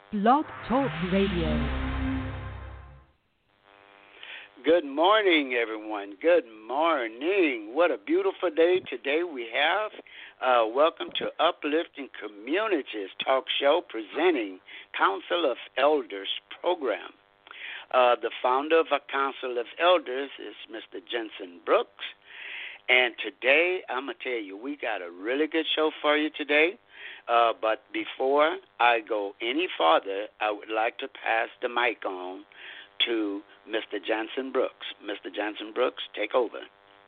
Blog Talk Radio. Good morning, everyone. Good morning. What a beautiful day today we have. Welcome to Uplifting Communities Talk Show presenting Council of Elders program. The founder of a Council of Elders is Mr. Jensen Brooks. And today, I'm going to tell you, we got a really good show for you today. But before I go any farther, I would like to pass the mic on to Mr. Jensen Brooks. Mr. Jensen Brooks, take over.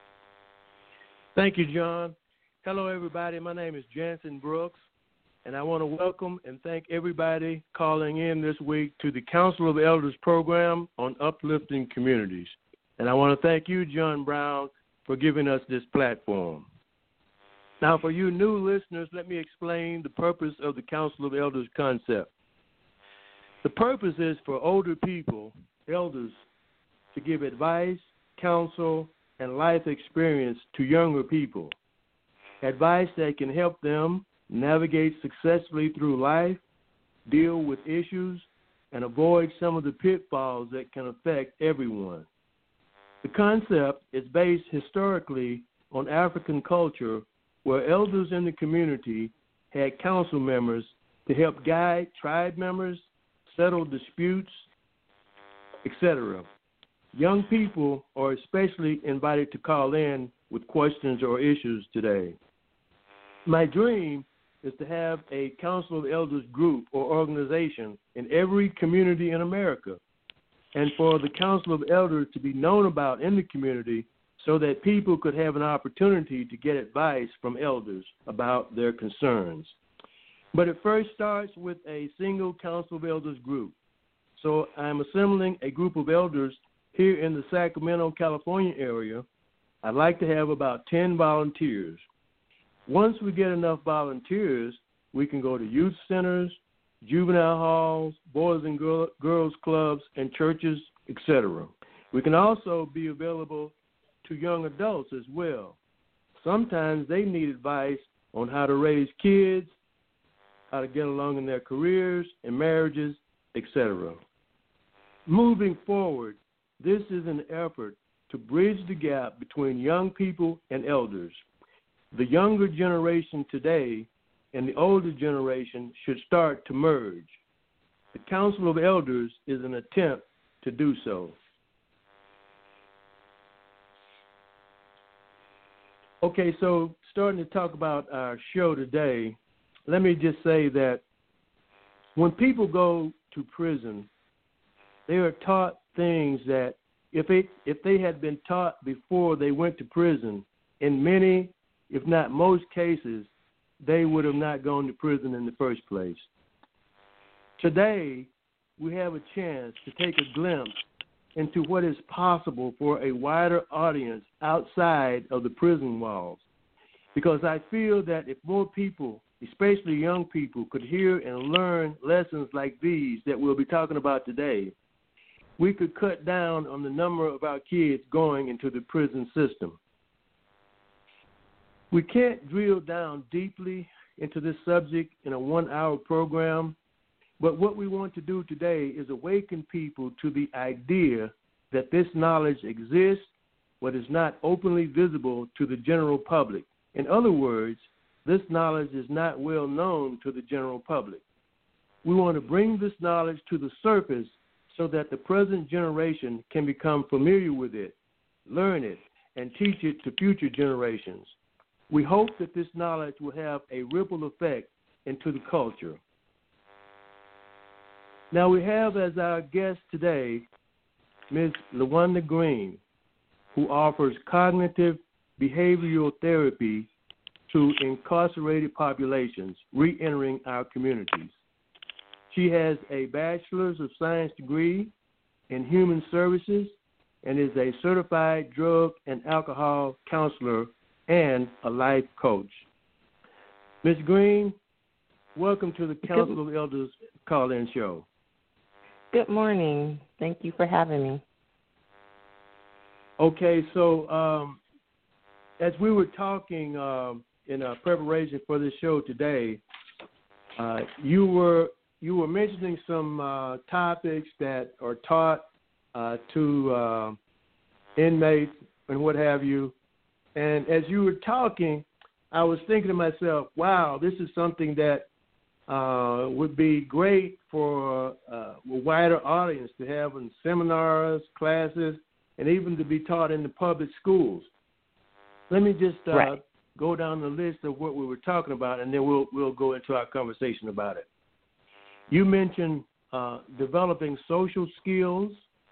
Thank you, John. Hello, everybody. My name is Jensen Brooks, and I want to welcome and thank everybody calling in this week to the Council of Elders program on Uplifting Communities. And I want to thank you, John Brown, for giving us this platform. Now, for you new listeners, let me explain the purpose of the Council of Elders concept. The purpose is for older people, elders, to give advice, counsel, and life experience to younger people. Advice that can help them navigate successfully through life, deal with issues, and avoid some of the pitfalls that can affect everyone. The concept is based historically on African culture, where elders in the community had council members to help guide tribe members, settle disputes, etc. Young people are especially invited to call in with questions or issues today. My dream is to have a Council of Elders group or organization in every community in America, and for the Council of Elders to be known about in the community so that people could have an opportunity to get advice from elders about their concerns. But it first starts with a single Council of Elders group. So I'm assembling a group of elders here in the Sacramento, California area. I'd like to have about 10 volunteers. Once we get enough volunteers, we can go to youth centers, juvenile halls, boys and girls clubs, and churches, etc. We can also be available to young adults as well. Sometimes they need advice on how to raise kids, how to get along in their careers and marriages, etc. Moving forward, this is an effort to bridge the gap between young people and elders. The younger generation today and the older generation should start to merge. The Council of Elders is an attempt to do so. Okay, so starting to talk about our show today, let me just say that when people go to prison, they are taught things that if they had been taught before they went to prison, in many, if not most cases, they would have not gone to prison in the first place. Today, we have a chance to take a glimpse into what is possible for a wider audience outside of the prison walls. Because I feel that if more people, especially young people, could hear and learn lessons like these that we'll be talking about today, we could cut down on the number of our kids going into the prison system. We can't drill down deeply into this subject in a 1-hour program, but what we want to do today is awaken people to the idea that this knowledge exists, but is not openly visible to the general public. In other words, this knowledge is not well known to the general public. We want to bring this knowledge to the surface so that the present generation can become familiar with it, learn it, and teach it to future generations. We hope that this knowledge will have a ripple effect into the culture. Now we have as our guest today Ms. LaWanda Green, who offers cognitive behavioral therapy to incarcerated populations re-entering our communities. She has a Bachelor's of Science degree in Human Services and is a certified drug and alcohol counselor and a life coach. Ms. Green, welcome to the Council of Elders call-in show. Good morning. Thank you for having me. Okay, so as we were talking in preparation for this show today, you were you were mentioning some topics that are taught to inmates and what have you. And as you were talking, I was thinking to myself, wow, this is something that would be great for a wider audience to have in seminars, classes, and even to be taught in the public schools. Let me just go down the list of what we were talking about, and then we'll go into our conversation about it. You mentioned developing social skills,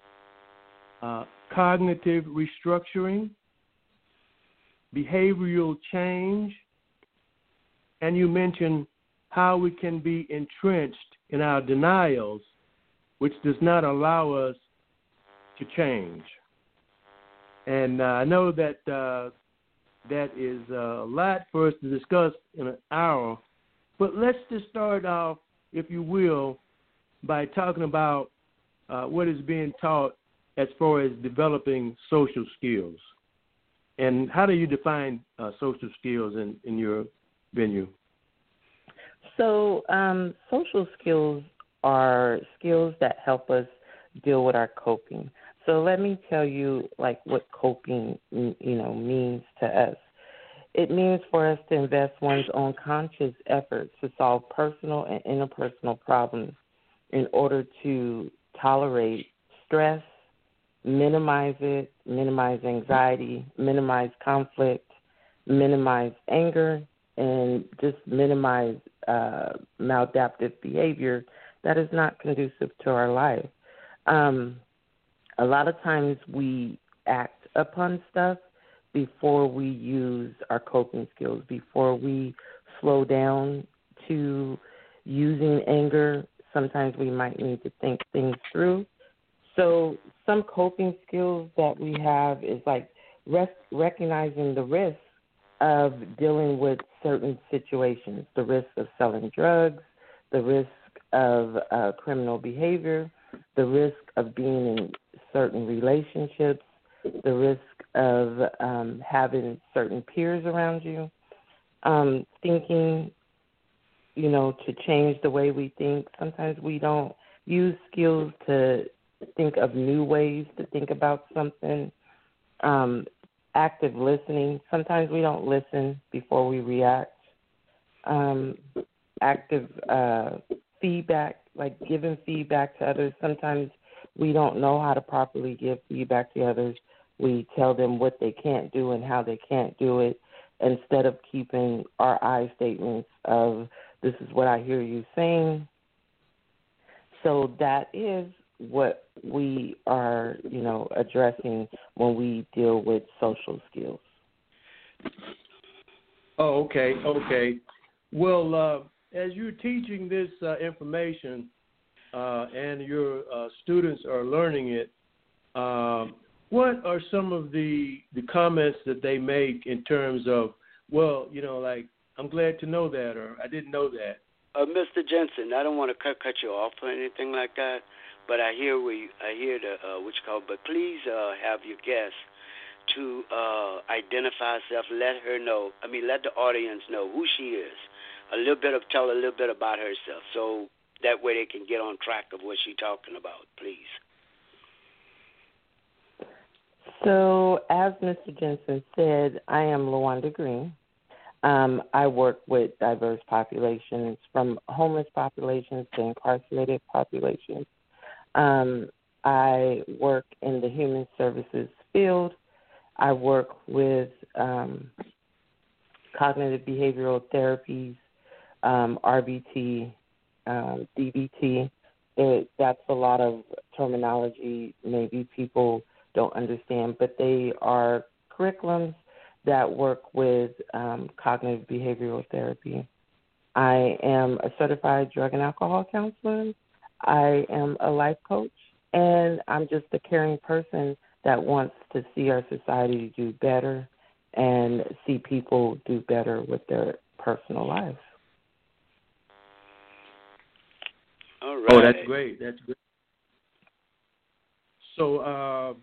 cognitive restructuring, behavioral change, and you mentioned how we can be entrenched in our denials, which does not allow us to change. And I know that that is a lot for us to discuss in an hour, but let's just start off, if you will, by talking about what is being taught as far as developing social skills. And how do you define social skills in your venue? So social skills are skills that help us deal with our coping. So let me tell you, like, what coping, means to us. It means for us to invest one's own conscious efforts to solve personal and interpersonal problems in order to tolerate stress, minimize it, minimize anxiety, minimize conflict, minimize anger, and just minimize maladaptive behavior that is not conducive to our life. A lot of times we act upon stuff before we use our coping skills, before we slow down to using anger. Sometimes we might need to think things through. So some coping skills that we have is like recognizing the risk of dealing with certain situations, the risk of selling drugs, the risk of criminal behavior, the risk of being in certain relationships, the risk of having certain peers around you, thinking, to change the way we think. Sometimes we don't use skills to think of new ways to think about something. Active listening. Sometimes we don't listen before we react. Active feedback, like giving feedback to others. Sometimes we don't know how to properly give feedback to others. We tell them what they can't do and how they can't do it instead of keeping our I statements of, this is what I hear you saying. So that is what we are, addressing when we deal with social skills. Oh, okay. Well, as you're teaching this information and your students are learning it, what are some of the comments that they make in terms of, like, I'm glad to know that, or I didn't know that? Mr. Jensen, I don't want to cut you off or anything like that, but I hear but please have your guest to identify herself. Let the audience know who she is. Tell a little bit about herself, so that way they can get on track of what she's talking about. Please. So, as Mr. Jensen said, I am LaWanda Green. I work with diverse populations, from homeless populations to incarcerated populations. I work in the human services field. I work with cognitive behavioral therapies, RBT, DBT. That's a lot of terminology maybe people don't understand, but they are curriculums that work with cognitive behavioral therapy. I am a certified drug and alcohol counselor. I am a life coach, and I'm just a caring person that wants to see our society do better and see people do better with their personal lives. All right. Oh, that's great. So,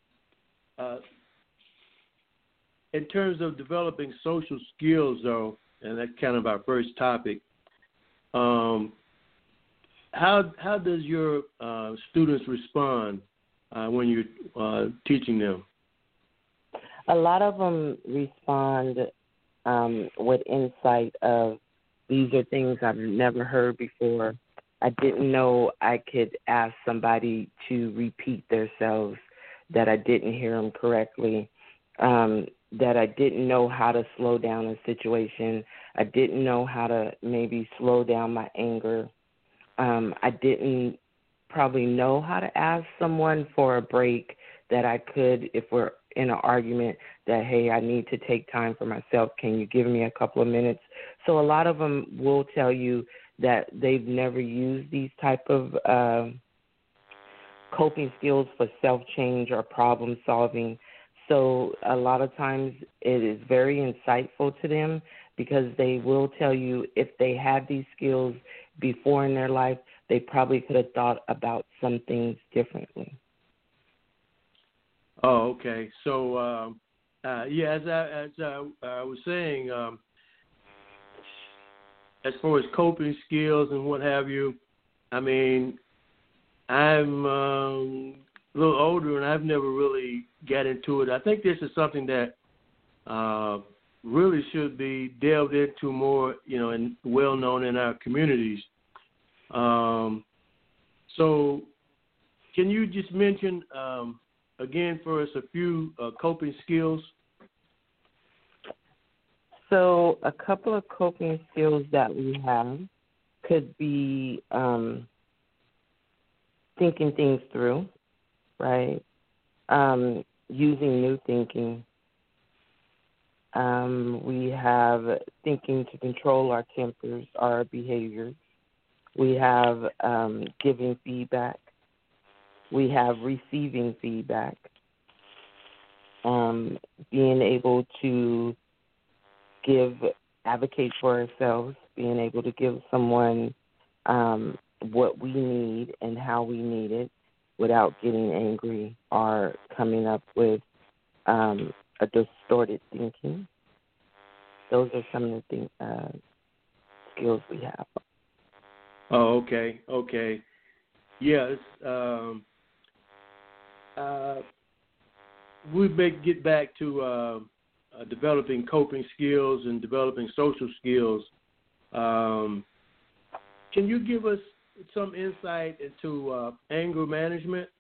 in terms of developing social skills, though, and that's kind of our first topic, how does your students respond when you're teaching them? A lot of them respond with insight of, these are things I've never heard before. I didn't know I could ask somebody to repeat themselves, that I didn't hear them correctly, that I didn't know how to slow down a situation. I didn't know how to maybe slow down my anger. I didn't probably know how to ask someone for a break, that I could, if we're in an argument, that, hey, I need to take time for myself. Can you give me a couple of minutes? So a lot of them will tell you that they've never used these type of coping skills for self-change or problem solving. So a lot of times it is very insightful to them, because they will tell you if they had these skills before in their life, they probably could have thought about some things differently. Oh, okay. So, as I was saying, as far as coping skills and what have you, I mean, I'm a little older and I've never really got into it. I think this is something that really should be delved into more, and well known in our communities. So, can you just mention again for us a few coping skills? So a couple of coping skills that we have could be thinking things through, right? Using new thinking. We have thinking to control our tempers, our behaviors. We have giving feedback. We have receiving feedback. Being able to advocate for ourselves, being able to give someone what we need and how we need it without getting angry or coming up with a distorted thinking. Those are some of the skills we have. Oh, okay. Yes. We may get back to developing coping skills and developing social skills. Can you give us some insight into anger management?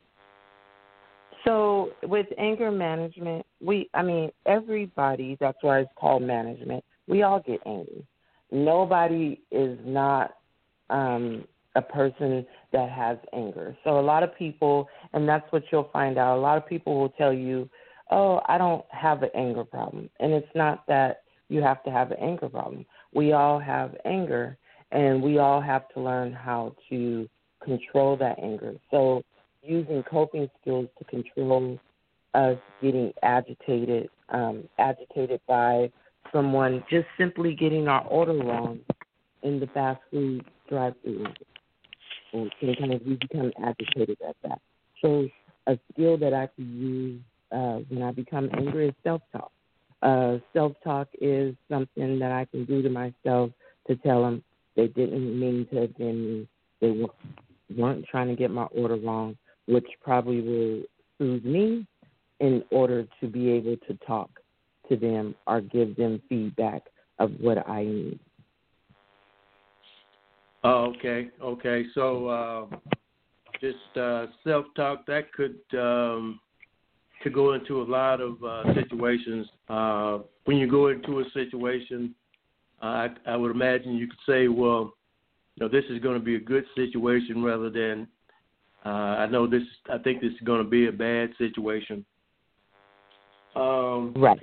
So with anger management, everybody, that's why it's called management, we all get angry. Nobody is not a person that has anger. So a lot of people, and that's what you'll find out, a lot of people will tell you, oh, I don't have an anger problem. And it's not that you have to have an anger problem. We all have anger, and we all have to learn how to control that anger. So using coping skills to control us getting agitated by someone just simply getting our order wrong in the fast food drive-thru. And sometimes we become agitated at that. So a skill that I can use when I become angry is self-talk. Self-talk is something that I can do to myself to tell them they didn't mean to offend me. They weren't trying to get my order wrong, which probably will soothe me in order to be able to talk to them or give them feedback of what I need. Oh, okay. So just self-talk, that could go into a lot of situations. When you go into a situation, I would imagine you could say, well, this is going to be a good situation rather than I think this is going to be a bad situation. Right.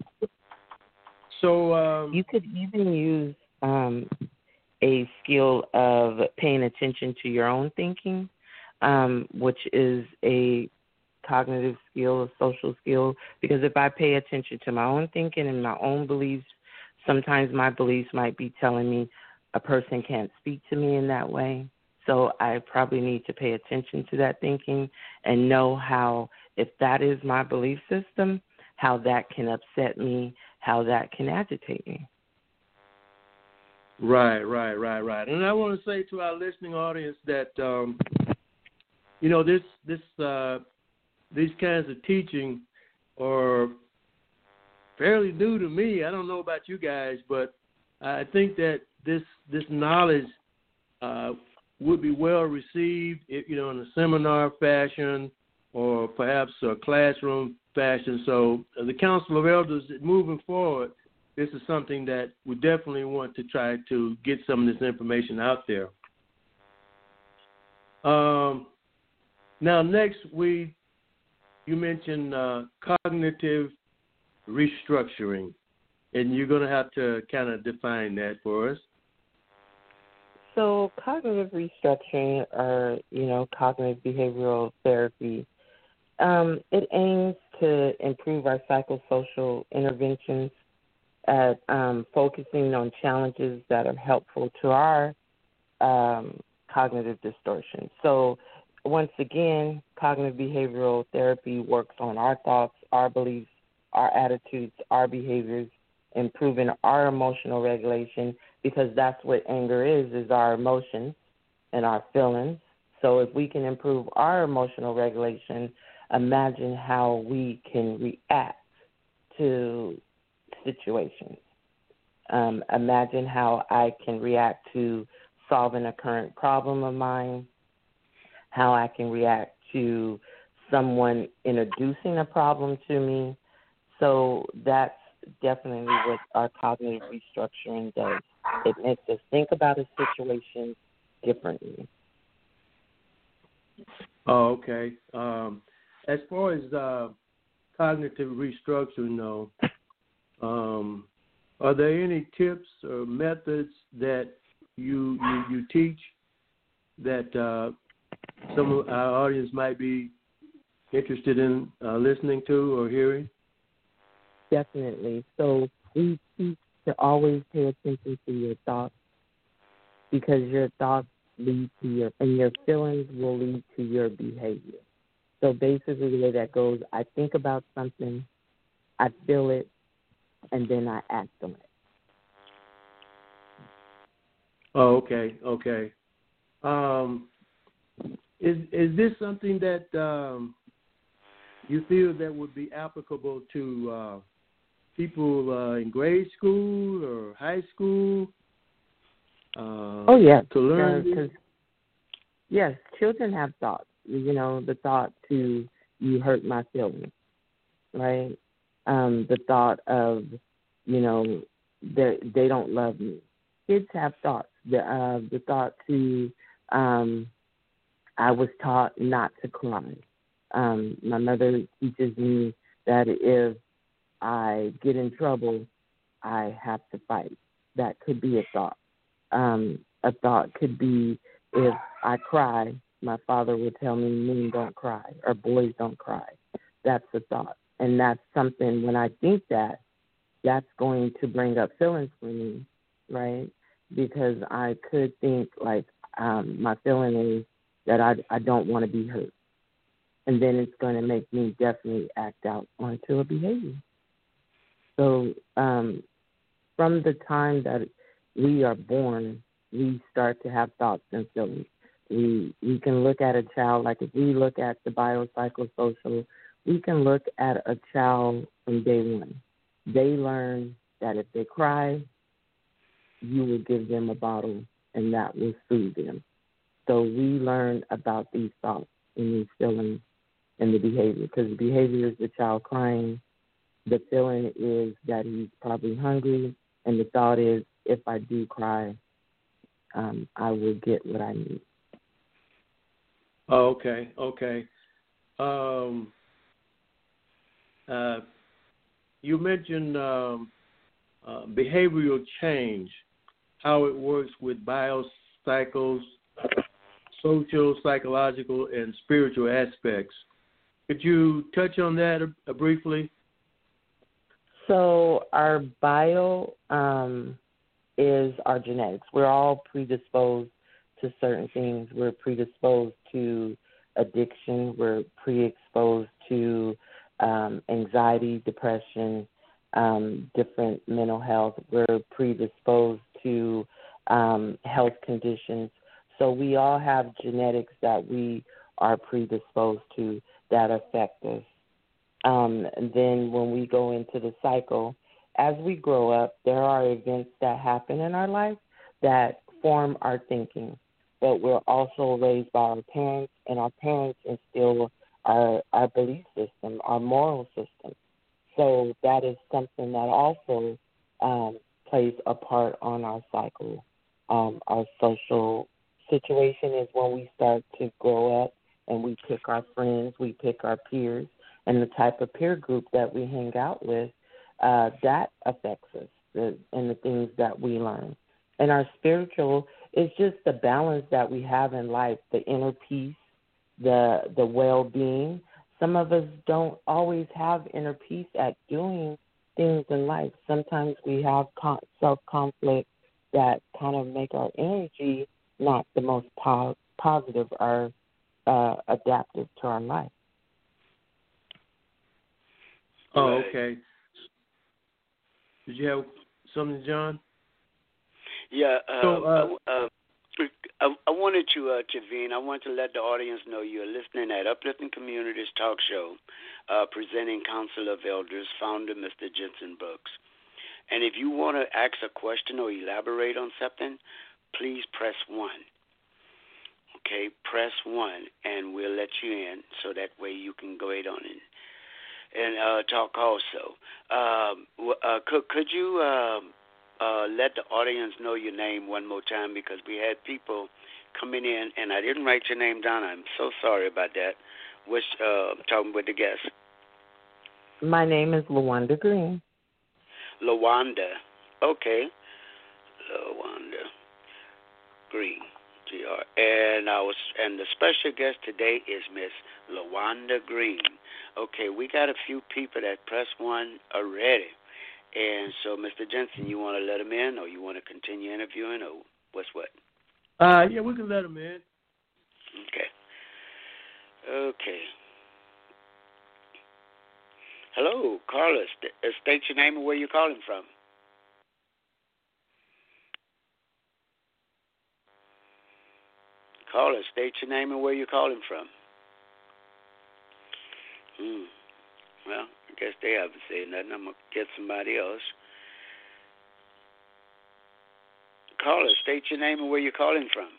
So you could even use a skill of paying attention to your own thinking, which is a cognitive skill, a social skill, because if I pay attention to my own thinking and my own beliefs, sometimes my beliefs might be telling me a person can't speak to me in that way. So I probably need to pay attention to that thinking and know how, if that is my belief system, how that can upset me, how that can agitate me. Right. And I want to say to our listening audience that these kinds of teaching are fairly new to me. I don't know about you guys, but I think that this knowledge would be well received, if, in a seminar fashion or perhaps a classroom fashion. So the Council of Elders, moving forward, this is something that we definitely want to try to get some of this information out there. Now, next, you mentioned cognitive restructuring, and you're going to have to kind of define that for us. So cognitive restructuring, or, cognitive behavioral therapy, it aims to improve our psychosocial interventions at focusing on challenges that are helpful to our cognitive distortion. So once again, cognitive behavioral therapy works on our thoughts, our beliefs, our attitudes, our behaviors, improving our emotional regulation, because that's what anger is our emotions and our feelings. So if we can improve our emotional regulation, imagine how we can react to situations. Imagine how I can react to solving a current problem of mine, how I can react to someone introducing a problem to me. So that's definitely what our cognitive restructuring does. It makes us think about a situation differently. Oh, okay. As far as cognitive restructuring, though, are there any tips or methods that you teach that some of our audience might be interested in listening to or hearing? Definitely. So we teach to always pay attention to your thoughts, because your thoughts lead to and your feelings will lead to your behavior. So basically the way that goes, I think about something, I feel it, and then I act on it. Oh, okay. Is this something that you feel that would be applicable to people in grade school or high school? Yeah. To learn? Yes, children have thoughts. The thought to, you hurt my feelings, right? The thought of, they don't love me. Kids have thoughts. The thought to, I was taught not to cry. My mother teaches me that if I get in trouble, I have to fight. That could be a thought. A thought could be, if I cry, my father would tell me, men don't cry, or boys don't cry. That's a thought. And that's something, when I think that's going to bring up feelings for me, right? Because I could think, like, my feeling is that I don't want to be hurt. And then it's going to make me definitely act out onto a behavior. So from the time that we are born, we start to have thoughts and feelings. We can look at a child, like if we look at the biopsychosocial, we can look at a child from day one. They learn that if they cry, you will give them a bottle, and that will soothe them. So we learn about these thoughts and these feelings and the behavior, because the behavior is the child crying. The feeling is that he's probably hungry, and the thought is, if I do cry, I will get what I need. Oh, okay. You mentioned behavioral change, how it works with biocycles, social, psychological, and spiritual aspects. Could you touch on that briefly? So our bio is our genetics. We're all predisposed to certain things. We're predisposed to addiction. We're predisposed to anxiety, depression, different mental health. We're predisposed to health conditions. So we all have genetics that we are predisposed to that affect us. And then when we go into the cycle, as we grow up, there are events that happen in our life that form our thinking. But we're also raised by our parents, and our parents instill our belief system, our moral system. So that is something that also plays a part on our cycle. Our social situation is when we start to grow up and we pick our friends, we pick our peers, and the type of peer group that we hang out with, that affects us and the things that we learn. And our spiritual is just the balance that we have in life, the inner peace, the well-being. Some of us don't always have inner peace at doing things in life. Sometimes we have self-conflict that kind of make our energy not the most positive or adaptive to our life. Oh, okay. Did you have something, John? Yeah. I wanted to, Javine, I want to let the audience know you're listening at Uplifting Communities Talk Show, presenting Council of Elders, founder Mr. Jensen Brooks. And if you want to ask a question or elaborate on something, please press 1. Okay, press 1, and we'll let you in so that way you can go ahead on and talk also. Could you let the audience know your name one more time, because we had people coming in and I didn't write your name down. I'm so sorry about that. Talking with the guest. My name is LaWanda Green. LaWanda. Okay. LaWanda Green. GR. And the special guest today is Miss LaWanda Green. Okay, we got a few people that press 1 already. And so, Mr. Jensen, you want to let them in, or you want to continue interviewing, or what's what? Yeah, we can let them in. Okay. Hello, Carlos. State your name and where you're calling from. Carlos, state your name and where you're calling from. Well, I guess they haven't said nothing. I'm going to get somebody else. Carlos, state your name and where you're calling from.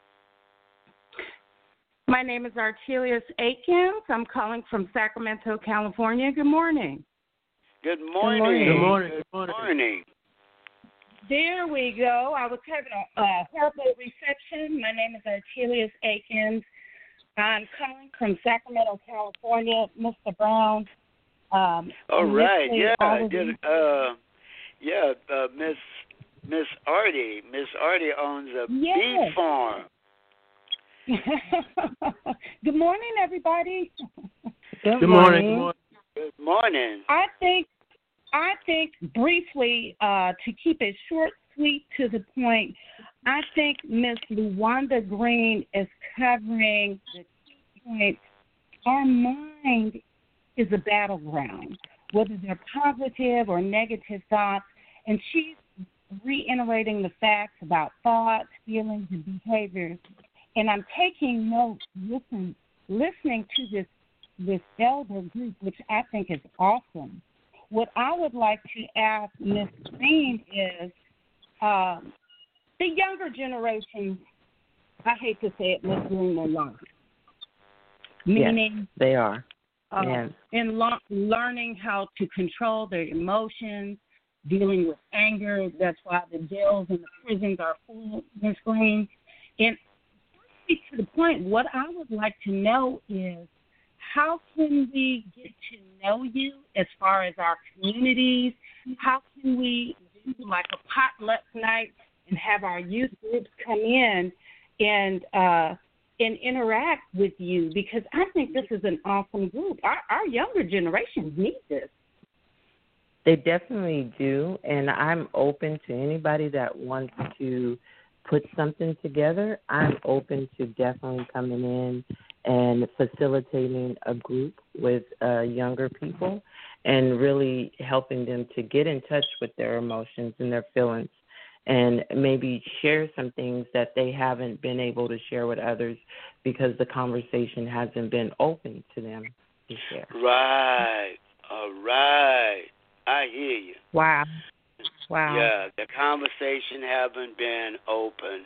My name is Artelius Aikens. I'm calling from Sacramento, California. Good morning. Good morning. Good morning. Good morning. There we go. I was having a horrible reception. My name is Artelius Aikens. I'm calling from Sacramento, California. Mr. Brown. All right. Miss Artie. Miss Artie owns a beef farm. Good morning, everybody. Good morning. Good morning. I think briefly, to keep it short, sweet, to the point, I think Miss LaWanda Green is covering the key point. Our mind is a battleground, whether they're positive or negative thoughts, and she's reiterating the facts about thoughts, feelings, and behaviors. And I'm taking notes, listening to this elder group, which I think is awesome. What I would like to ask Ms. Green is the younger generation, I hate to say it, Ms. Green, are lost. Meaning, yes, they are. In learning how to control their emotions, dealing with anger. That's why the jails and the prisons are full, Ms. Green. And to the point, what I would like to know is, how can we get to know you as far as our communities? How can we do like a potluck night and have our youth groups come in and interact with you? Because I think this is an awesome group. Our younger generations need this. They definitely do, and I'm open to anybody that wants to put something together. I'm open to definitely coming in and facilitating a group with younger people and really helping them to get in touch with their emotions and their feelings and maybe share some things that they haven't been able to share with others because the conversation hasn't been open to them to share. Right. All right. I hear you. Wow. Wow. Yeah, the conversation haven't been open.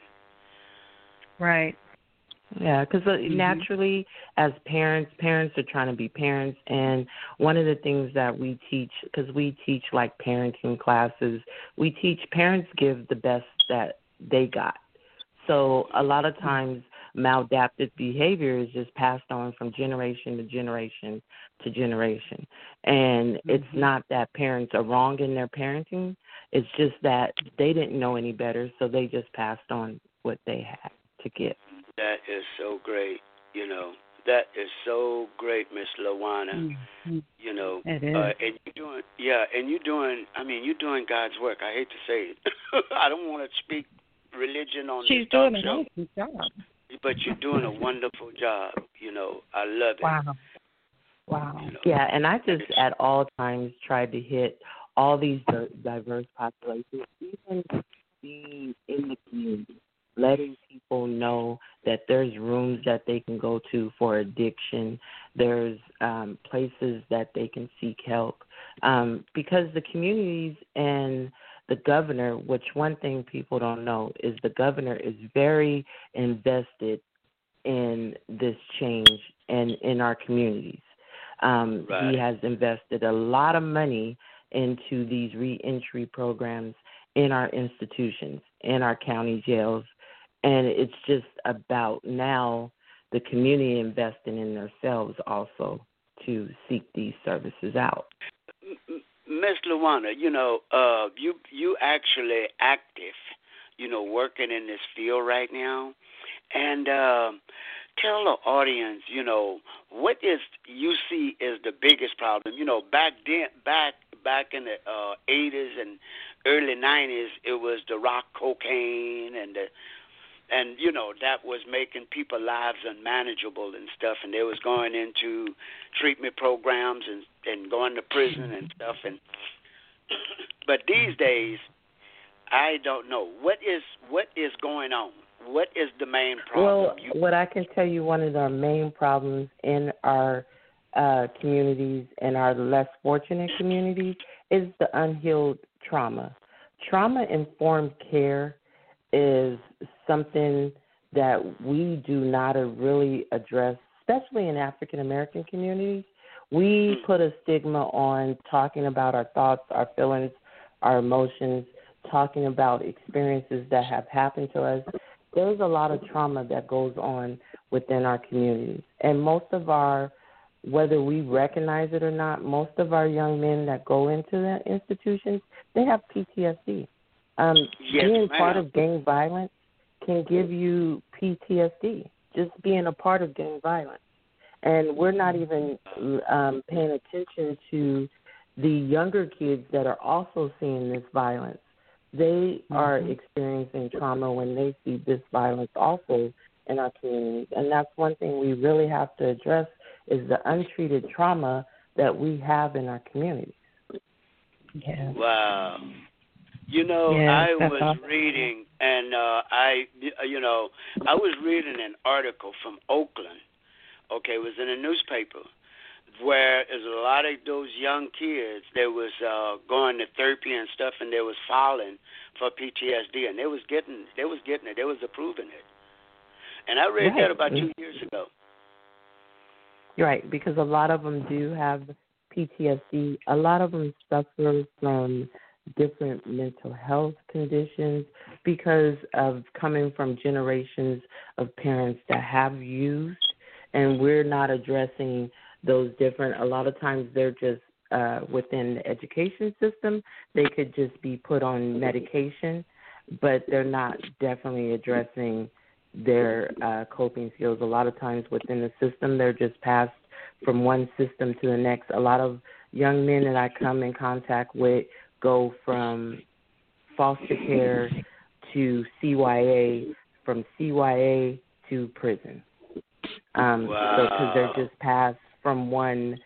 Right. Yeah, because naturally, as parents are trying to be parents, and one of the things that we teach, because we teach like parenting classes, we teach parents give the best that they got. So a lot of times, maladaptive behavior is just passed on from generation to generation to generation, and it's not that parents are wrong in their parenting. It's just that they didn't know any better, so they just passed on what they had to give. That is so great, That is so great, Miss LaWanna. It is. And you're doing God's work. I hate to say it. I don't want to speak religion on She's this talk doing show. a good job. But you're doing a wonderful job. I love it. Wow. Yeah, and I just at all times tried to hit all these diverse populations, even being in the community, letting people know that there's rooms that they can go to for addiction. There's places that they can seek help. Because the communities and the governor, which one thing people don't know is the governor is very invested in this change and in our communities. Right. He has invested a lot of money into these reentry programs in our institutions, in our county jails, and it's just about now the community investing in themselves also to seek these services out. Miss LaWanna, you actually active, working in this field right now, and tell the audience, what is you see is the biggest problem. Back in the 80s and early 90s, it was the rock cocaine and that was making people's lives unmanageable and stuff, and they was going into treatment programs and going to prison and stuff. But these days, I don't know what is going on. What is the main problem? Well, what I can tell you, one of the main problems in our communities and our less fortunate communities is the unhealed trauma. Trauma-informed care is something that we do not really address, especially in African-American communities. We put a stigma on talking about our thoughts, our feelings, our emotions, talking about experiences that have happened to us. There's a lot of trauma that goes on within our communities. And most of our, whether we recognize it or not, most of our young men that go into the institutions, they have PTSD. Being part of gang violence can give you PTSD, just being a part of gang violence. And we're not even paying attention to the younger kids that are also seeing this violence. They are experiencing trauma when they see this violence also in our communities. And that's one thing we really have to address is the untreated trauma that we have in our communities. Yeah. Wow. Yeah, I was reading, and I was reading an article from Oakland. Okay, it was in a newspaper where there's a lot of those young kids that was going to therapy and stuff, and they was filing for PTSD, and they was getting it, they was approving it. And I read that about 2 years ago. Right, because a lot of them do have PTSD. A lot of them suffer from different mental health conditions because of coming from generations of parents that have used, and we're not addressing those different. A lot of times they're just within the education system. They could just be put on medication, but they're not definitely addressing their coping skills. A lot of times within the system, they're just passed from one system to the next. A lot of young men that I come in contact with go from foster care to CYA, from CYA to prison. Wow. So because they're just passed from one,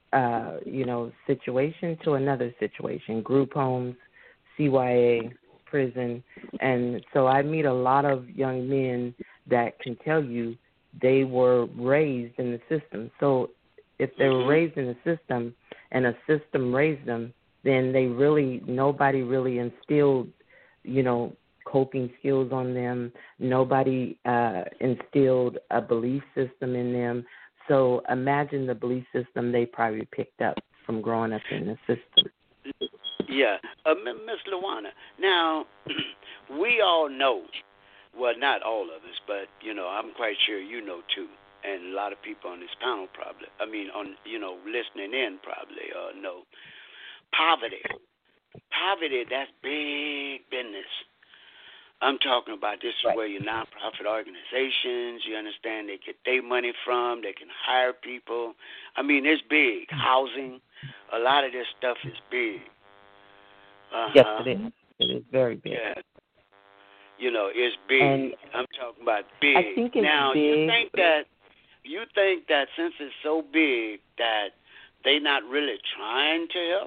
situation to another situation. Group homes, CYA, prison, and so I meet a lot of young men that can tell you they were raised in the system. So if they were raised in the system and a system raised them, then nobody really instilled, coping skills on them. Nobody instilled a belief system in them. So imagine the belief system they probably picked up from growing up in the system. Yeah. Ms. LaWanda, now, we all know, well, not all of us, but, I'm quite sure you know, too, and a lot of people on this panel probably, listening in probably know, poverty. Poverty, that's big business. I'm talking about this is where your nonprofit organizations, you understand, they get their money from, they can hire people. It's big. Housing, a lot of this stuff is big. Yes, it is. It is very big. Yeah. It's big. And I'm talking about big. I think it's now, big. you think that since it's so big that they not really trying to help?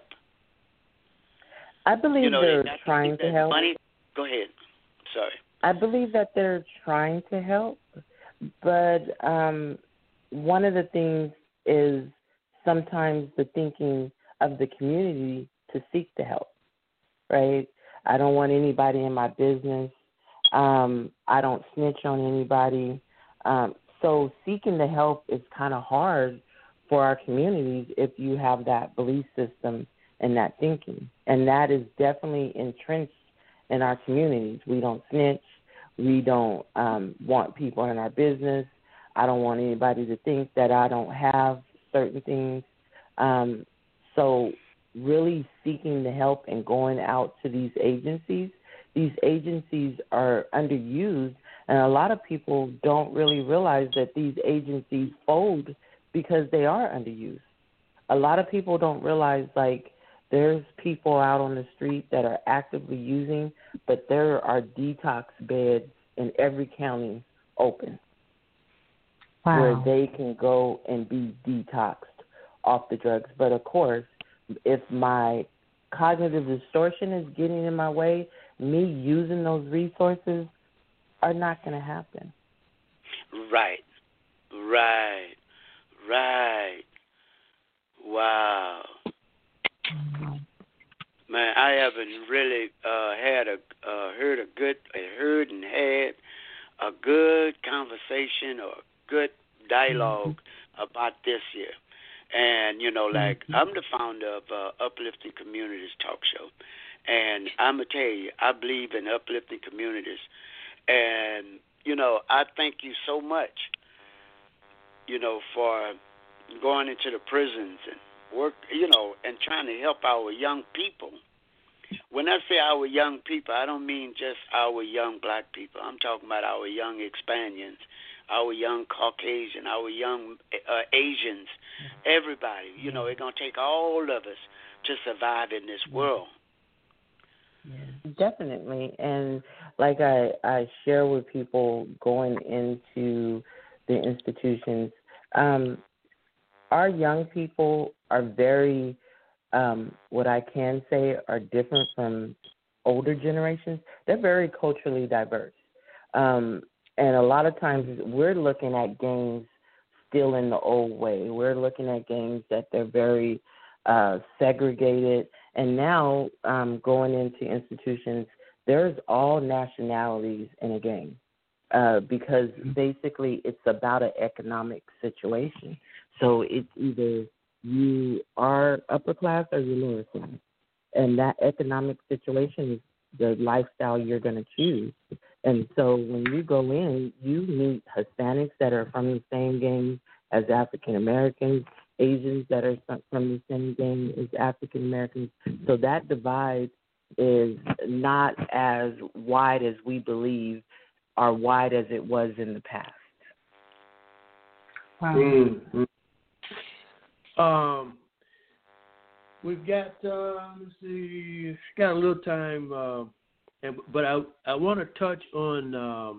I believe they're trying to help. Money? Go ahead. Sorry. I believe that they're trying to help, but one of the things is sometimes the thinking of the community to seek the help, right? I don't want anybody in my business. I don't snitch on anybody. So seeking the help is kind of hard for our communities if you have that belief system and that thinking. And that is definitely entrenched in our communities. We don't snitch. We don't want people in our business. I don't want anybody to think that I don't have certain things. So really seeking the help and going out to these agencies are underused, and a lot of people don't really realize that these agencies fold because they are underused. A lot of people don't realize, there's people out on the street that are actively using, but there are detox beds in every county open where they can go and be detoxed off the drugs. But, of course, if my cognitive distortion is getting in my way, me using those resources are not going to happen. Right. Wow. Man, I haven't really had a good conversation or a good dialogue about this here. And, I'm the founder of Uplifting Communities Talk Show. And I'm going to tell you, I believe in uplifting communities. And, I thank you so much, for going into the prisons and work, and trying to help our young people. When I say our young people, I don't mean just our young black people. I'm talking about our young Hispanians, our young Caucasian, our young Asians, everybody. It's going to take all of us to survive in this world. Yeah, definitely. And like I share with people going into the institutions, our young people are very, what I can say, are different from older generations. They're very culturally diverse. And a lot of times we're looking at gangs still in the old way. We're looking at gangs that they're very segregated. And now going into institutions, there's all nationalities in a gang because basically it's about an economic situation. So it's either you are upper class or you're lower class. And that economic situation is the lifestyle you're going to choose. And so when you go in, you meet Hispanics that are from the same gang as African Americans, Asians that are from the same gang as African Americans. So that divide is not as wide as we believe or wide as it was in the past. Wow. We've got, let's see, got a little time, but I want to touch on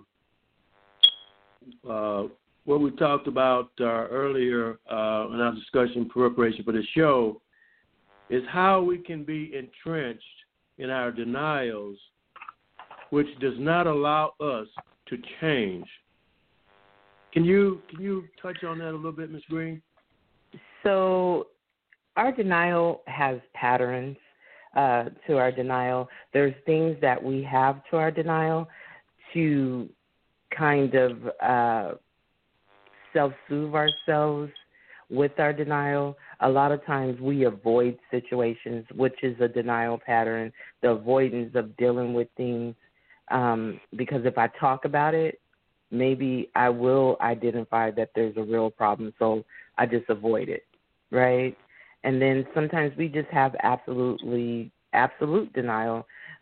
what we talked about earlier in our discussion preparation for the show, is how we can be entrenched in our denials which does not allow us to change. Can you touch on that a little bit, Ms. Green? So our denial has patterns to our denial. There's things that we have to our denial to kind of self-soothe ourselves with our denial. A lot of times we avoid situations, which is a denial pattern, the avoidance of dealing with things, because if I talk about it, maybe I will identify that there's a real problem, so I just avoid it, right? And then sometimes we just have absolute denial.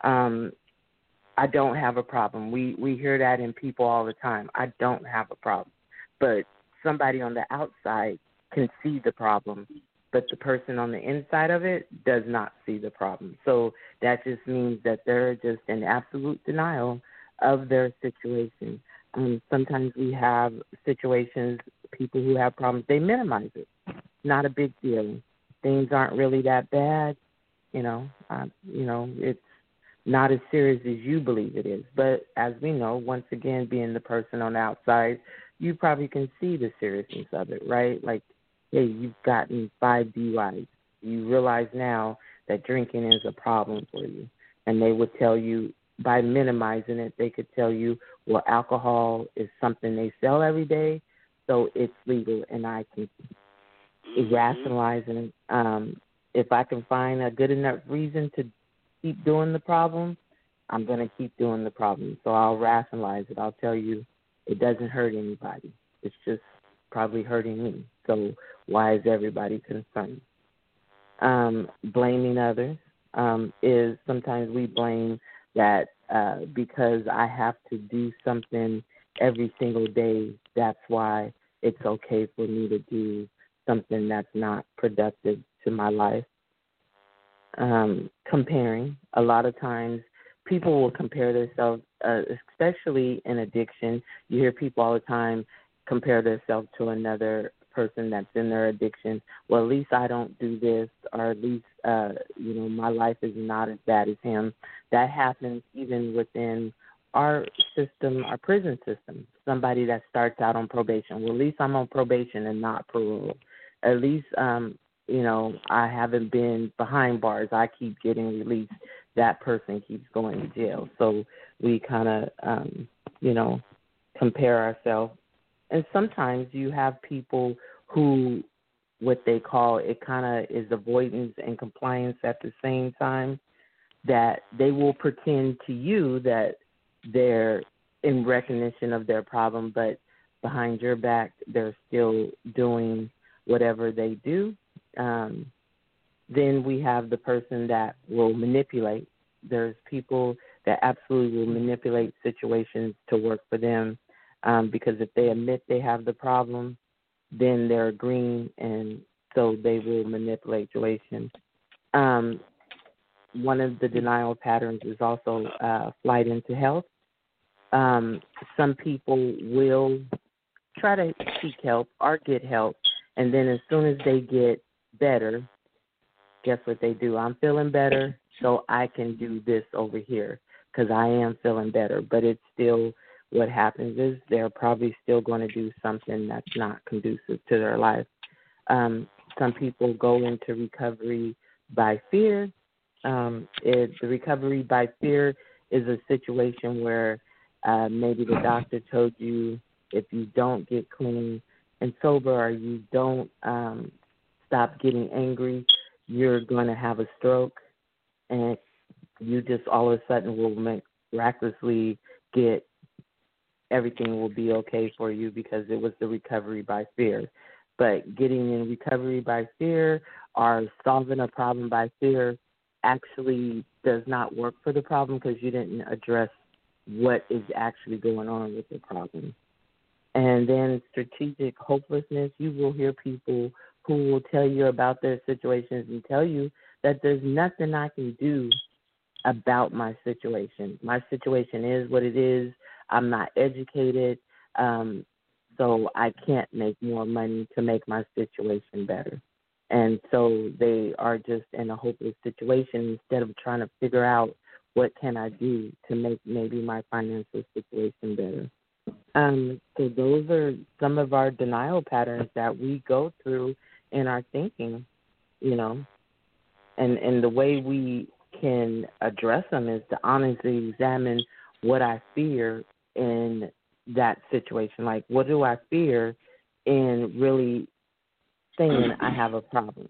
I don't have a problem. We hear that in people all the time. I don't have a problem. But somebody on the outside can see the problem, but the person on the inside of it does not see the problem. So that just means that they're just in absolute denial of their situation. Sometimes we have situations, people who have problems, they minimize it. Not a big deal. Things aren't really that bad. It's not as serious as you believe it is. But as we know, once again, being the person on the outside, you probably can see the seriousness of it, right? Like, hey, you've gotten 5 DUIs. You realize now that drinking is a problem for you. And they would tell you, by minimizing it, they could tell you, well, alcohol is something they sell every day, so it's legal, and I can rationalize it. If I can find a good enough reason to keep doing the problem, I'm going to keep doing the problem. So I'll rationalize it. I'll tell you it doesn't hurt anybody. It's just probably hurting me. So why is everybody concerned? Blaming others is sometimes we blame that because I have to do something every single day, that's why it's okay for me to do something that's not productive to my life. Comparing. A lot of times people will compare themselves, especially in addiction. You hear people all the time compare themselves to another person that's in their addiction. Well, at least I don't do this, or at least, my life is not as bad as him. That happens even within our system, our prison system. Somebody that starts out on probation. Well, at least I'm on probation and not parole. At least, I haven't been behind bars. I keep getting released. That person keeps going to jail. So we kind of, compare ourselves. And sometimes you have people who, what they call, it kind of is avoidance and compliance at the same time, that they will pretend to you that they're in recognition of their problem, but behind your back, they're still doing whatever they do. Then we have the person that will manipulate. There's people that absolutely will manipulate situations to work for them, because if they admit they have the problem, then they're agreeing, and so they will manipulate situations. One of the denial patterns is also flight into health. Some people will try to seek help or get help, and then as soon as they get better, guess what they do? I'm feeling better, so I can do this over here because I am feeling better. But it's still, what happens is they're probably still going to do something that's not conducive to their life. Some people go into recovery by fear. The recovery by fear is a situation where maybe the doctor told you if you don't get clean and sober, or you don't stop getting angry, you're going to have a stroke, and you just all of a sudden will miraculously get, everything will be okay for you because it was the recovery by fear. But getting in recovery by fear or solving a problem by fear actually does not work for the problem because you didn't address what is actually going on with the problem. And then strategic hopelessness, you will hear people who will tell you about their situations and tell you that there's nothing I can do about my situation. My situation is what it is. I'm not educated, so I can't make more money to make my situation better. And so they are just in a hopeless situation instead of trying to figure out what can I do to make maybe my financial situation better? So those are some of our denial patterns that we go through in our thinking, you know, and the way we can address them is to honestly examine what I fear in that situation. Like, what do I fear in really saying I have a problem?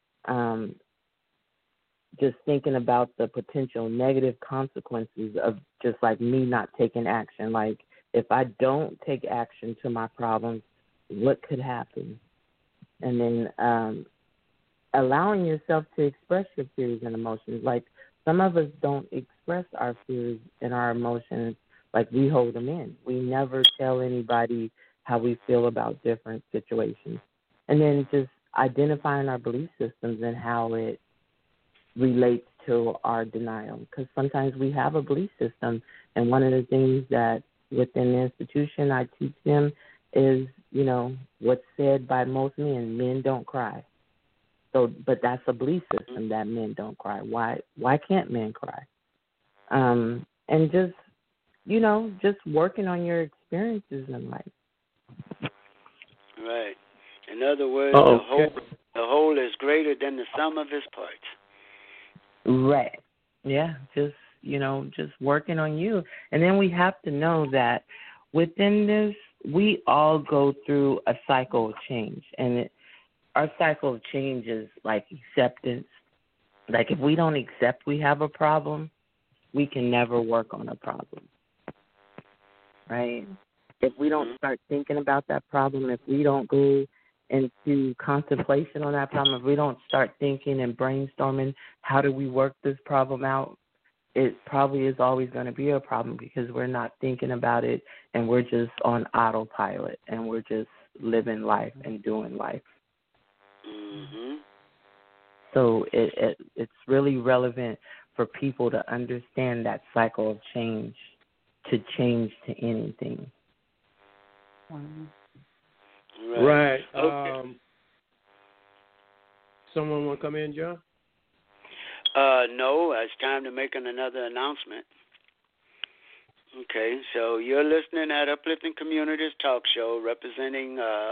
Just thinking about the potential negative consequences of just like me not taking action. Like, if I don't take action to my problems, what could happen? And then allowing yourself to express your fears and emotions. Like, some of us don't express our fears and our emotions, like we hold them in. We never tell anybody how we feel about different situations. And then just identifying our belief systems and how it relates to our denial. Because sometimes we have a belief system, and one of the things that within the institution I teach them is, you know, what's said by most men don't cry. So, but that's a belief system that men don't cry. Why can't men cry? And just, you know, just working on your experiences in life. Right. In other words, the whole is greater than the sum of its parts. Right. Yeah, just, you know, just working on you. And then we have to know that within this, we all go through a cycle of change. And our cycle of change is like acceptance. Like, if we don't accept we have a problem, we can never work on a problem. Right? If we don't start thinking about that problem, if we don't go into contemplation on that problem, if we don't start thinking and brainstorming how do we work this problem out, it probably is always going to be a problem because we're not thinking about it and we're just on autopilot and we're just living life and doing life. Mm-hmm. So it's really relevant for people to understand that cycle of change, to change to anything. Right. Okay. Someone want to come in, John? No, it's time to make another announcement. Okay, so you're listening at Uplifting Communities Talk Show, presenting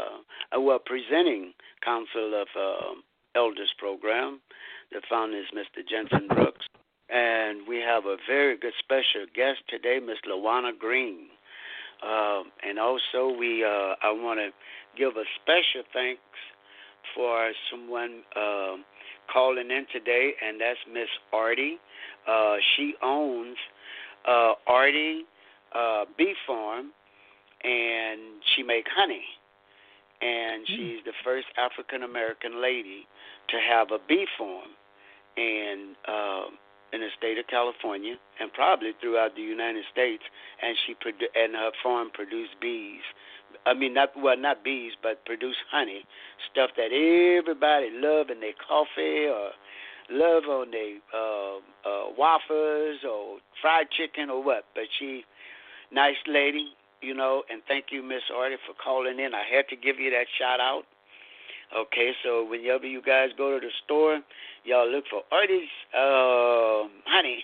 Council of Elders program. The founder is Mr. Jensen Brooks, and we have a very good special guest today, Ms. LaWanna Green. And also, I want to give a special thanks for someone calling in today, and that's Miss Artie. She owns Artie Bee Farm, and she makes honey. And she's the first African-American lady to have a bee farm in the state of California and probably throughout the United States. And and her farm produced bees. I mean, not bees, but produce honey, stuff that everybody love in their coffee or love on their waffles or fried chicken or what. But she, nice lady, you know, and thank you, Miss Artie, for calling in. I had to give you that shout out. Okay, so whenever you guys go to the store, y'all look for Artie's honey.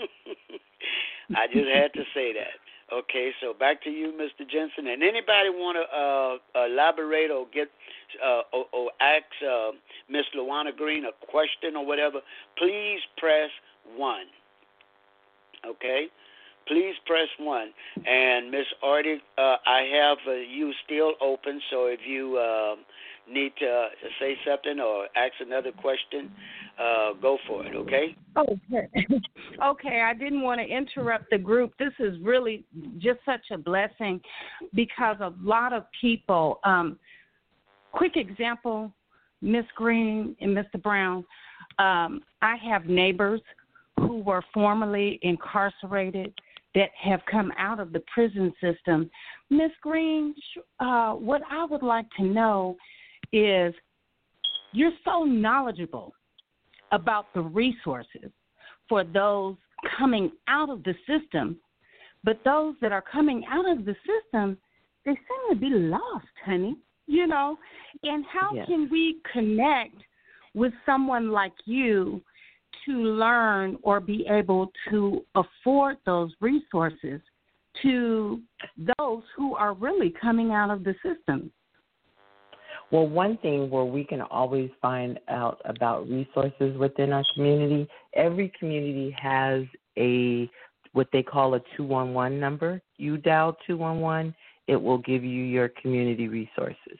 I just had to say that. Okay, so back to you, Mr. Jensen. And anybody want to elaborate or get or ask Miss LaWanna Green a question or whatever, please press 1. Okay? Please press 1. And Miss Artie, I have you still open, so if you need to say something or ask another question, go for it, okay? Okay. Okay, I didn't want to interrupt the group. This is really just such a blessing because a lot of people, quick example, Miss Green and Mr. Brown, I have neighbors who were formerly incarcerated that have come out of the prison system. Miss Green, what I would like to know is you're so knowledgeable about the resources for those coming out of the system, but those that are coming out of the system, they seem to be lost, honey, you know, and how can we connect with someone like you to learn or be able to afford those resources to those who are really coming out of the system? Well, one thing where we can always find out about resources within our community, every community has what they call a 211 number. You dial 211, it will give you your community resources.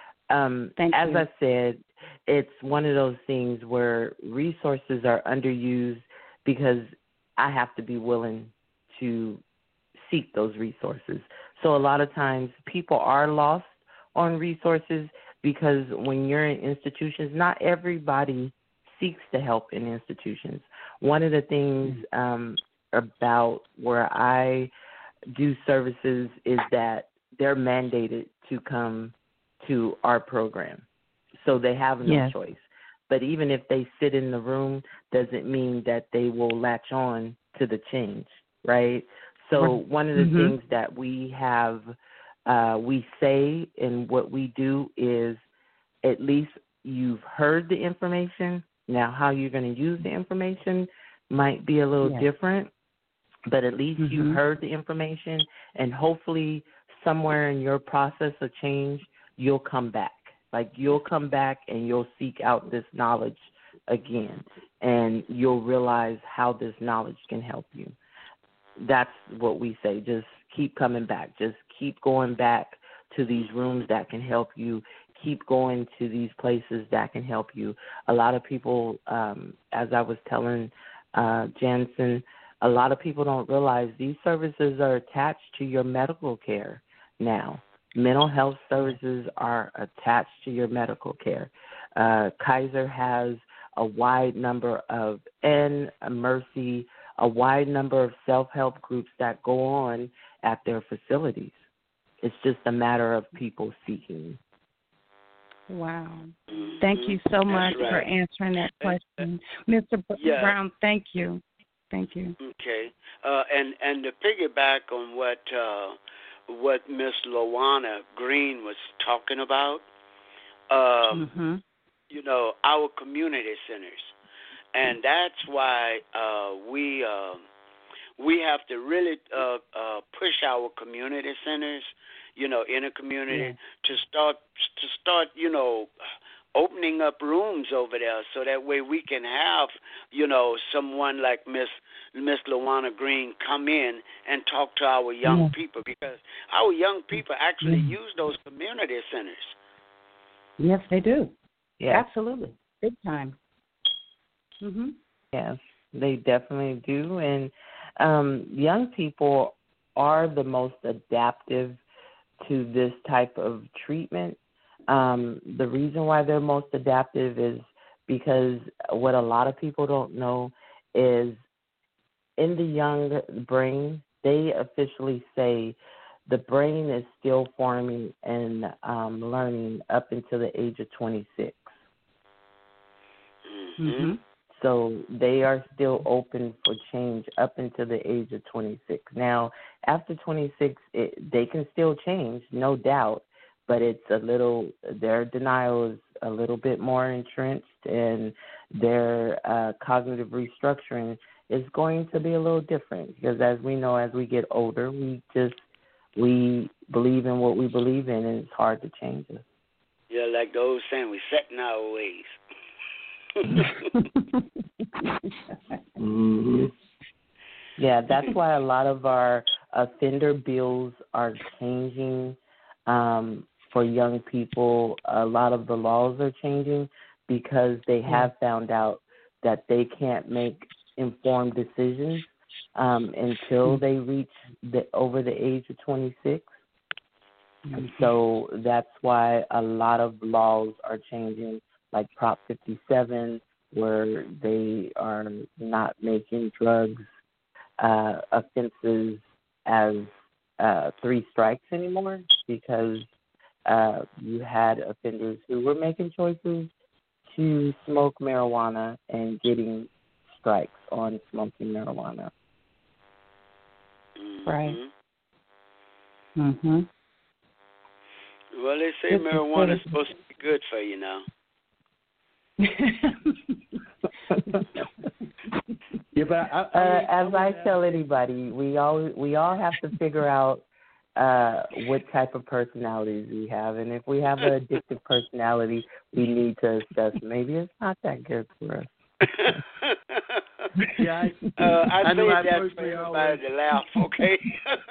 As I said, it's one of those things where resources are underused because I have to be willing to seek those resources. So a lot of times people are lost on resources because when you're in institutions, not everybody seeks the help in institutions. One of the things about where I do services is that they're mandated to come to our program. So they have no choice. But even if they sit in the room, doesn't mean that they will latch on to the change, right? So one of the things that we have, we say and what we do is at least you've heard the information. Now how you're going to use the information might be a little different, but at least you heard the information, and hopefully somewhere in your process of change, you'll come back. Like you'll come back and you'll seek out this knowledge again, and you'll realize how this knowledge can help you. That's what we say. Just keep coming back. Just keep going back to these rooms that can help you. Keep going to these places that can help you. A lot of people, as I was telling Jansen, a lot of people don't realize these services are attached to your medical care now. Mental health services are attached to your medical care. Kaiser has a wide number of, and Mercy, a wide number of self-help groups that go on at their facilities. It's just a matter of people seeking. Wow. Thank you so much for answering that question. Mr. Brown, thank you. Thank you. Okay. And to piggyback on what Miss Lawana Green was talking about, you know, our community centers. And that's why we have to really push our community centers, you know, in a community to start, you know, opening up rooms over there so that way we can have, you know, someone like Miss Lawana Green come in and talk to our young people, because our young people actually use those community centers. Yes, they do. Yeah. Absolutely. Big time. Yes, they definitely do. And young people are the most adaptive to this type of treatment. The reason why they're most adaptive is because what a lot of people don't know is in the young brain, they officially say the brain is still forming and learning up until the age of 26. So they are still open for change up until the age of 26. Now, after 26, they can still change, no doubt, but it's their denial is a little bit more entrenched, and their cognitive restructuring is going to be a little different, because as we know, as we get older, we believe in what we believe in, and it's hard to change it. Yeah, like the old saying, we set in our ways. Yeah, that's why a lot of our offender bills are changing for young people. A lot of the laws are changing because they have found out that they can't make informed decisions until they reach over the age of 26. So that's why a lot of laws are changing, like Prop 57, where they are not making drugs offenses as 3 strikes anymore, because you had offenders who were making choices to smoke marijuana and getting strikes on smoking marijuana. Right. Well, they say marijuana is supposed to be good for you now. Yeah, but as I tell anybody, we all have to figure out what type of personalities we have, and if we have an addictive personality, we need to assess maybe it's not that good for us. Yeah, I say that for everybody to laugh, okay?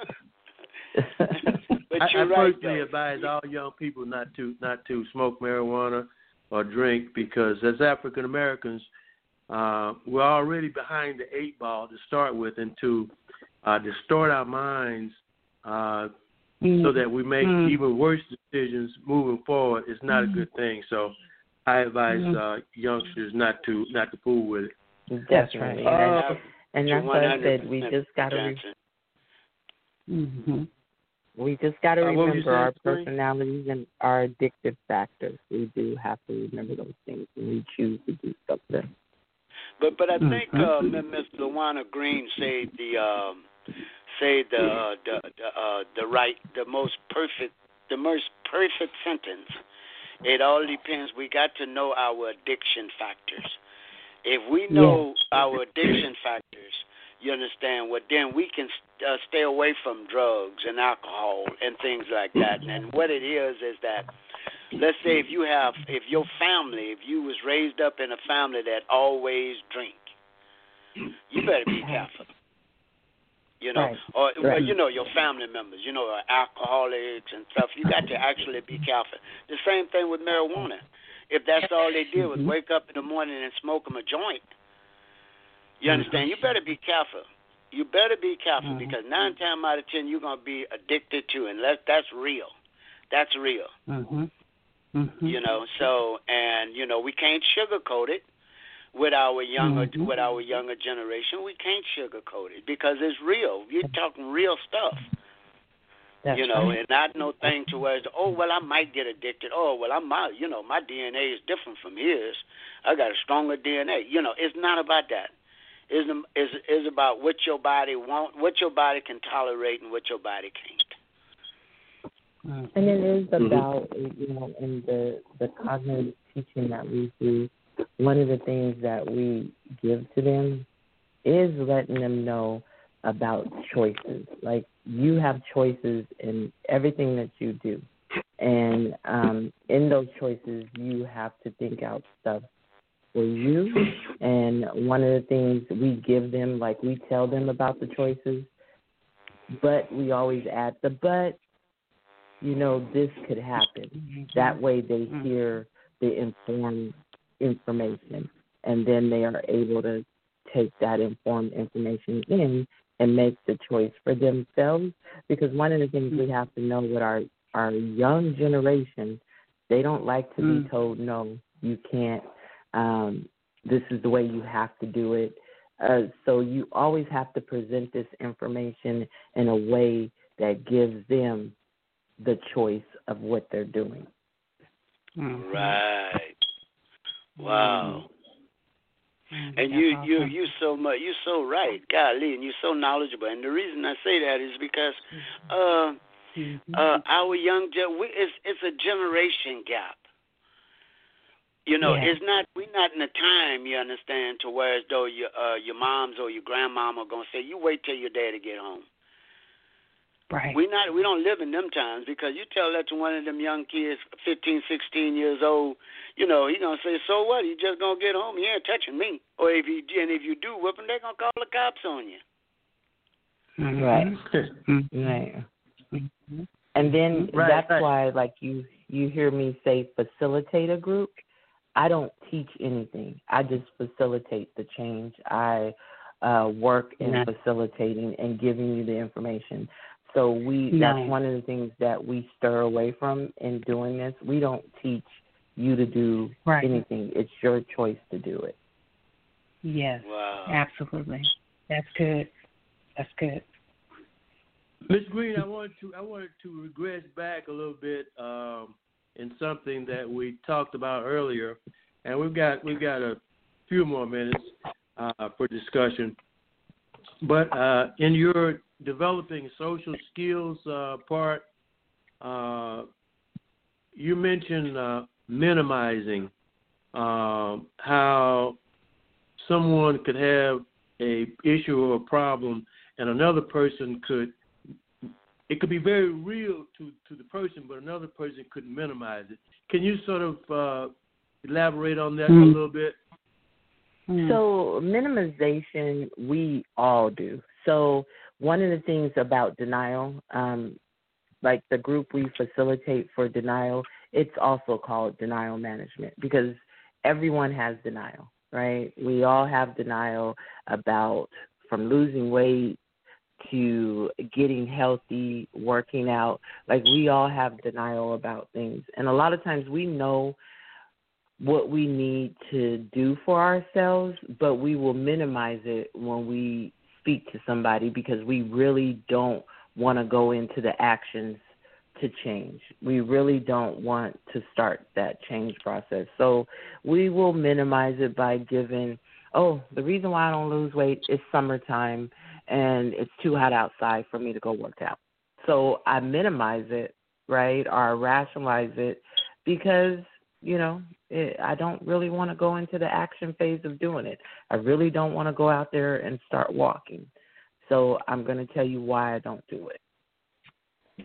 But I right, personally advise all young people not to smoke marijuana or drink, because as African Americans, we're already behind the 8 ball to start with, and to distort our minds so that we make even worse decisions moving forward is not a good thing. So I advise youngsters not to fool with it. Definitely. And that's what I said. We just got to we just got to remember our personalities and our addictive factors. We do have to remember those things when we choose to do something. But I think Ms. Luana Green said the most perfect sentence. It all depends. We got to know our addiction factors. If we know our addiction factors, you understand, well, then we can stay away from drugs and alcohol and things like that. And what it is that, let's say if you was raised up in a family that always drink, you better be careful. You know, well, you know, your family members, you know, are alcoholics and stuff. You got to actually be careful. The same thing with marijuana. If that's all they did was wake up in the morning and smoke them a joint, you understand? You better be careful. You better be careful because 9 times out of 10 you're gonna be addicted to it. And that's real. That's real. You know. So, and you know, we can't sugarcoat it with our younger generation. We can't sugarcoat it because it's real. You're talking real stuff. That's you know, right. And not no thing to where, I might get addicted. My DNA is different from his. I got a stronger DNA. You know, it's not about that. It's about what your body wants, what your body can tolerate, and what your body can't. And it is about, you know, in the cognitive teaching that we do, one of the things that we give to them is letting them know about choices. Like, you have choices in everything that you do. And in those choices, you have to think out stuff for you. And one of the things we give them, like we tell them about the choices, but we always add the but, you know, this could happen. That way they hear the informed information, and then they are able to take that informed information in and make the choice for themselves. Because one of the things we have to know with our young generation, they don't like to be told, no, you can't. This is the way you have to do it. So you always have to present this information in a way that gives them the choice of what they're doing. Right. Wow. And you so right, golly, and you're so knowledgeable. And the reason I say that is because our young it's a generation gap. You know, it's not, we're not in a time, you understand, to where as though your moms or your grandmama are gonna say, you wait till your daddy get home. Right. We don't live in them times, because you tell that to one of them young kids, 15, 16 years old, you know, he gonna say, so what? You just gonna get home? He ain't touching me. Or if you do whip him, they're gonna call the cops on you. Right. Right. And then that's why, like you hear me say, facilitate a group. I don't teach anything. I just facilitate the change. I work in facilitating and giving you the information. So that's one of the things that we stir away from in doing this. We don't teach you to do anything. It's your choice to do it. Yes, absolutely. That's good. That's good. Ms. Green, I wanted to regress back a little bit in something that we talked about earlier, and we've got a few more minutes for discussion. But in your developing social skills part, you mentioned minimizing how someone could have a issue or a problem, and another person it could be very real to the person, but another person could minimize it. Can you sort of elaborate on that a little bit? So minimization, we all do. So one of the things about denial, like the group we facilitate for denial, it's also called denial management because everyone has denial, right? We all have denial about from losing weight to getting healthy, working out. Like we all have denial about things. And a lot of times we know what we need to do for ourselves, but we will minimize it when we speak to somebody because we really don't want to go into the actions to change. We really don't want to start that change process. So we will minimize it by giving, the reason why I don't lose weight is summertime and it's too hot outside for me to go work out. So I minimize it, right, or I rationalize it because, I don't really want to go into the action phase of doing it. I really don't want to go out there and start walking. So I'm going to tell you why I don't do it.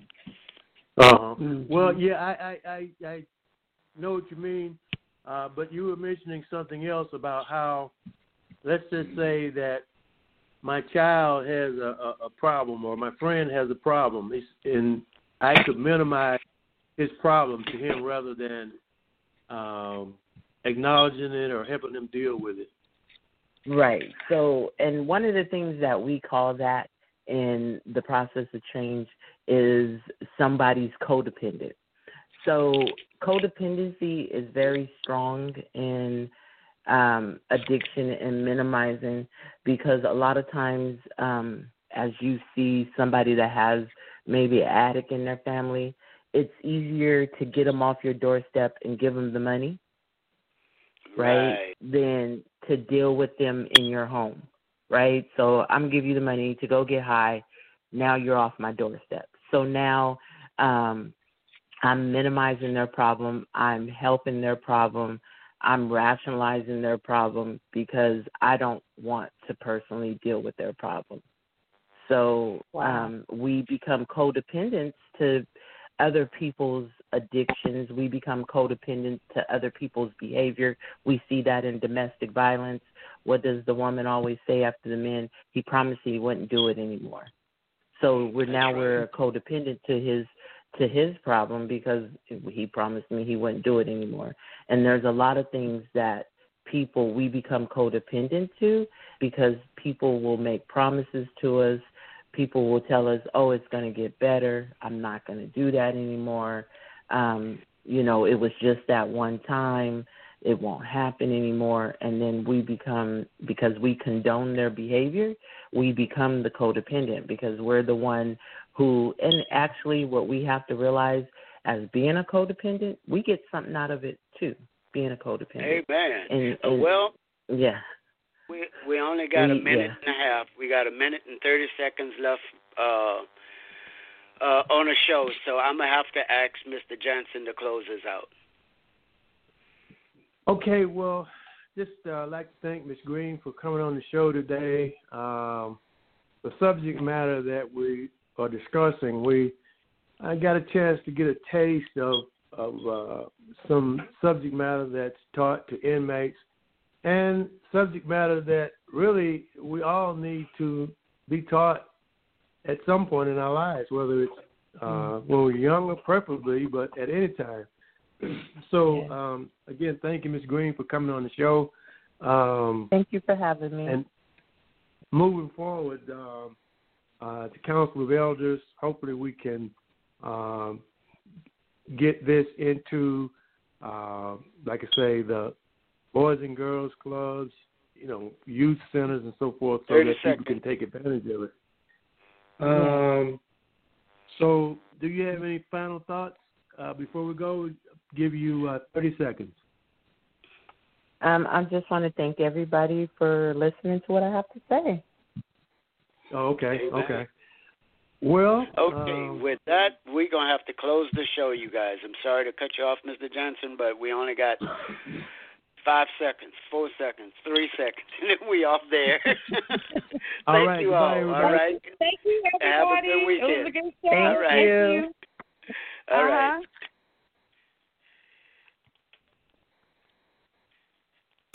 Well, yeah, I know what you mean, but you were mentioning something else about how, let's just say that my child has a problem or my friend has a problem, and I could minimize his problem to him rather than acknowledging it or helping him deal with it. Right. So, and one of the things that we call that in the process of change is somebody's codependent. So codependency is very strong in addiction and minimizing because a lot of times as you see somebody that has maybe an addict in their family, it's easier to get them off your doorstep and give them the money, right, than to deal with them in your home, right? So I'm giving you the money to go get high. Now you're off my doorstep. So now I'm minimizing their problem. I'm helping their problem. I'm rationalizing their problem because I don't want to personally deal with their problem. So we become codependents to other people's addictions. We become codependent to other people's behavior. We see that in domestic violence. What does the woman always say after the man? He promised he wouldn't do it anymore. So we're codependent to his problem because he promised me he wouldn't do it anymore. And there's a lot of things that we become codependent to because people will make promises to us. People will tell us, it's going to get better. I'm not going to do that anymore. It was just that one time. It won't happen anymore. And then we become, because we condone their behavior, we become the codependent because we're the one who, and actually what we have to realize as being a codependent, we get something out of it too, being a codependent. Amen. Yeah. We only got a minute and a half. We got a minute and 30 seconds left on the show, so I'm going to have to ask Mr. Johnson to close us out. Okay, well, just like to thank Ms. Green for coming on the show today. The subject matter that we are discussing, I got a chance to get a taste of some subject matter that's taught to inmates and subject matter that really we all need to be taught at some point in our lives, whether it's when we're younger, preferably, but at any time. So, again, thank you, Ms. Green, for coming on the show. Thank you for having me. And moving forward, the Council of Elders, hopefully we can get this into, like I say, the Boys and Girls Clubs, youth centers and so forth, so that people can take advantage of it. So do you have any final thoughts before we go? Give you 30 seconds. I just want to thank everybody for listening to what I have to say. Oh, okay, Amen. Okay. Well, with that, we're going to have to close the show, you guys. I'm sorry to cut you off, Mr. Johnson, but we only got 5 seconds, 4 seconds, 3 seconds, and then we off there. All Thank right, you goodbye, all. everybody. All right. Thank you, everybody. Have a good weekend. It was a good show. Thank All right. you. All right.